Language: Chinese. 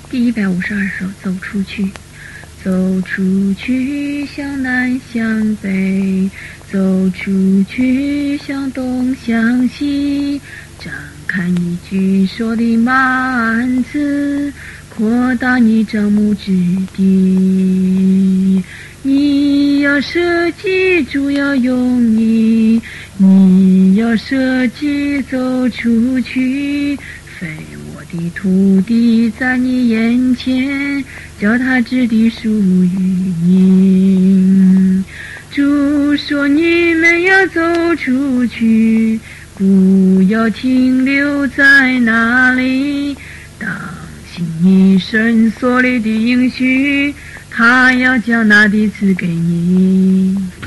第152首，走出去。走出去，向南向北，走出去，向东向西，张开你举手的幔子，扩大你帐幕之地。你要舍己，主要用你，你要舍己，走出去，非我的土地在你眼前，叫他之地属于你。主说你们要走出去，不要停留在那里，当心你神所立的应许，他要将那地赐给你。